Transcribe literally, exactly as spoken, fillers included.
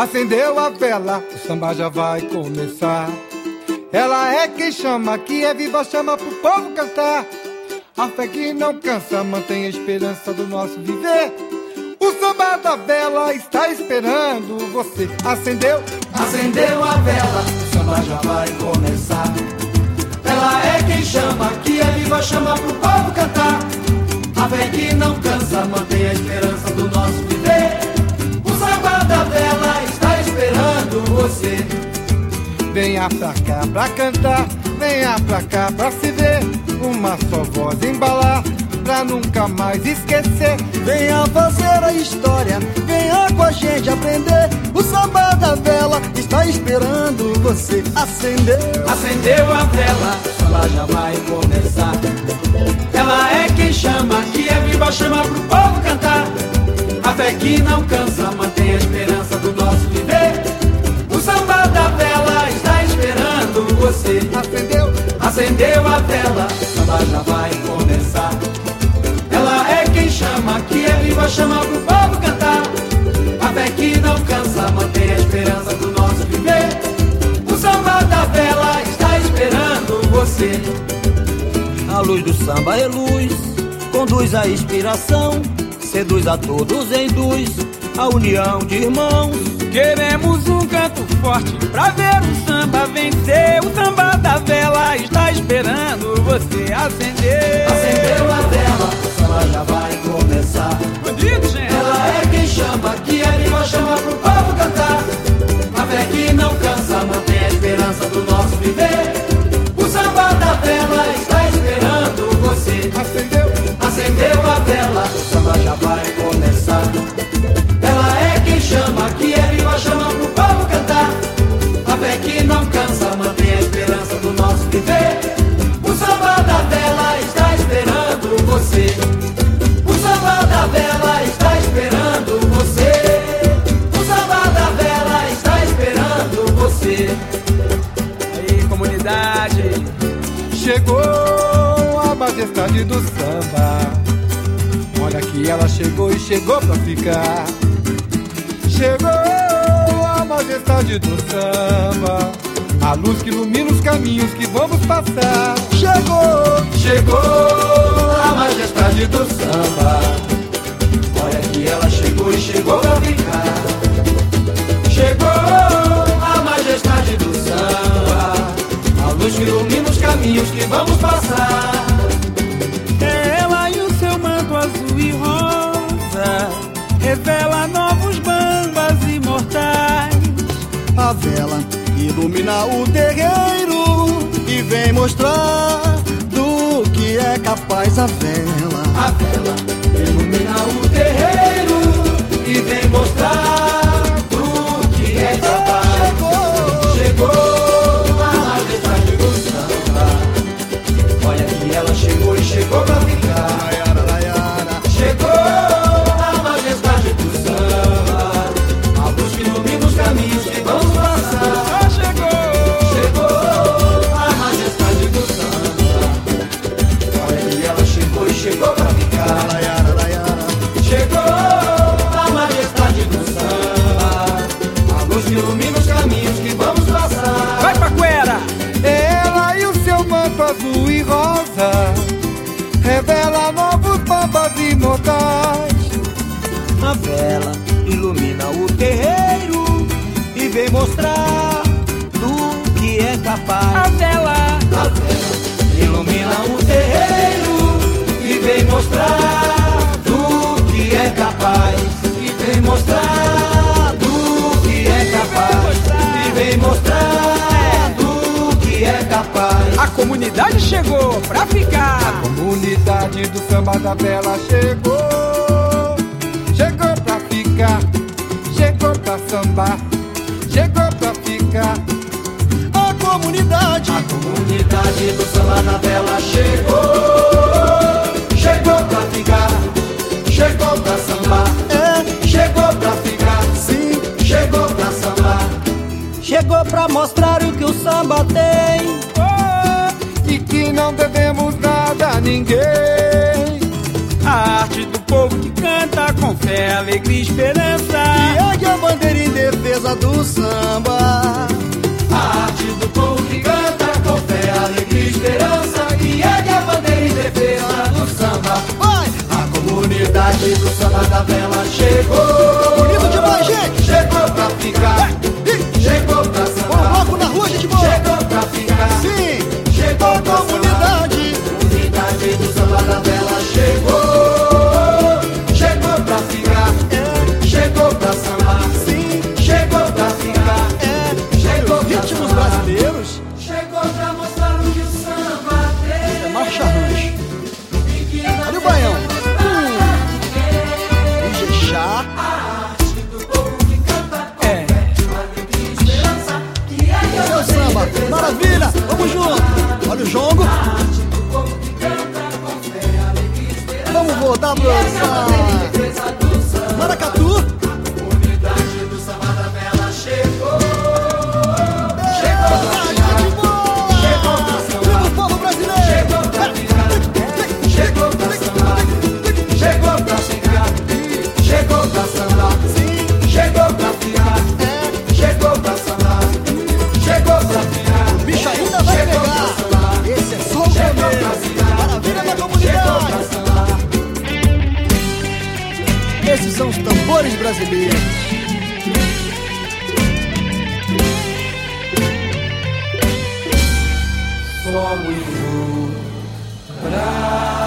Acendeu a vela, o samba já vai começar. Ela é quem chama, que é viva, chama pro povo cantar. A fé que não cansa, mantém a esperança do nosso viver. O samba da vela está esperando você. Acendeu, acendeu a vela, o samba já vai começar. Ela é quem chama, que é viva, chama pro povo cantar. A fé que não cansa, mantém a esperança do nosso viver. O samba da vela está esperando você. Venha pra cá pra cantar, venha pra cá pra se ver. Uma só voz embalar, pra nunca mais esquecer. Venha fazer a história, venha com a gente aprender. O samba da vela está esperando você. Acendeu, acendeu a vela, o samba já vai começar. Ela é quem chama, que é viva, chama pro povo cantar. A fé que não cansa, mantém a esperança do nosso viver. O samba da vela está esperando você. Acendeu, acendeu a vela, o samba já vai começar. Ela é quem chama, que é viva, chama pro povo cantar. A fé que não cansa, mantém a esperança do nosso viver. O samba da vela está esperando você. A luz do samba é luz, conduz a inspiração, seduz a todos, induz a união de irmãos. Queremos um canto forte pra ver o samba vencer. O samba da vela está esperando você. Acender, acendeu a vela, o samba já vai começar. Bandido, gente. Ela é quem chama, que é viva, chama pro povo cantar. A fé que não cansa, mantém a esperança do nosso viver. O samba da vela está esperando você. acendeu, acendeu a vela, o samba já vai começar. Ela é quem chama, que é viva, chama pro povo cantar. A fé que não cansa, mantém a esperança do nosso viver. O samba da vela está esperando você. O samba da vela está esperando você. O samba da vela está esperando você. Aí, comunidade, chegou a majestade do samba. Olha que ela chegou e chegou pra ficar. Chegou a majestade do samba, a luz que ilumina os caminhos que vamos passar. Chegou, chegou a majestade do samba. Olha que ela chegou e chegou pra ficar. Chegou a majestade do samba, a luz que ilumina os caminhos que vamos passar. ela e o seu manto azul e rosa revela novos bambas imortais. a vela ilumina o terreiro e vem mostrar do que é capaz a vela. A vela ilumina o terreiro e vem mostrar do que é capaz. Chegou, chegou a majestade do samba. Olha que ela chegou e chegou pra ficar. Layara, layara. Chegou a majestade do samba, a luz que ilumina os caminhos que vamos passar. Já chegou, chegou a majestade do samba. Olha que ela chegou e chegou pra ficar. Layara, layara. Chegou a majestade do samba, a luz que ilumina os caminhos que vamos passar. vai Paquera. Ela e o seu manto azul e rosa revela novos bambas imortais. A vela ilumina o terreiro e vem mostrar do que é capaz. A vela, A vela ilumina o terreiro e vem mostrar do que é capaz. E vem mostrar do que é capaz. E vem mostrar do que é capaz. a comunidade chegou pra ficar. Comunidade do samba da vela chegou. Chegou pra ficar, chegou pra sambar, chegou pra ficar. A comunidade, A comunidade do samba da vela chegou. Chegou pra ficar, chegou pra sambar. é, Chegou pra ficar, sim, chegou pra sambar. chegou pra mostrar o que o samba tem. E que não devemos nada a ninguém. A arte do povo que canta com fé. fé, alegria e esperança. E ergue a bandeira em defesa do samba. A arte do povo que canta com fé, alegria e esperança. E ergue a bandeira em defesa do samba. Vai! A comunidade do samba da vela chegou. Bonito demais, gente! Chegou pra ficar. Chegou pra Bom sambar. bloco na rua, gente boa! Chegou pra ficar. Sim! Chegou pra Comunidade! Comunidade do samba da vela chegou. Chegou pra ficar. É, Chegou pra sambar. sim, Chegou pra ficar. é. Chegou pra Ritmos sambar. brasileiros. Chegou pra mostrar o que o samba tem. É marcha rancho. E que não Olha o baião. tem Hum. Ijexá. a arte do povo que canta com É. fé, alegria e esperança. Que é Esse é o samba. Maravilha! Vamos junto! Olha o jongo. Vamos voltar pro Maracatu. Comunidade do samba da vela chegou. Chegou pra Ah, ficar. gente boa! Chegou pra Viva sambar. o povo brasileiro! Chegou pra ficar. Chegou pra sambar. Chegou pra ficar. Chegou pra sambar. Sim, Chegou pra ficar. é. Chegou pra sambar. Chegou pra ficar. O bicho ainda vai Chegou pra pegar. sambar. Esse é só o Chegou pra começo. ficar. Maravilha da Chegou comunidade. pra sambar. Esses são os tambores brasileiros. Somos o Brasil.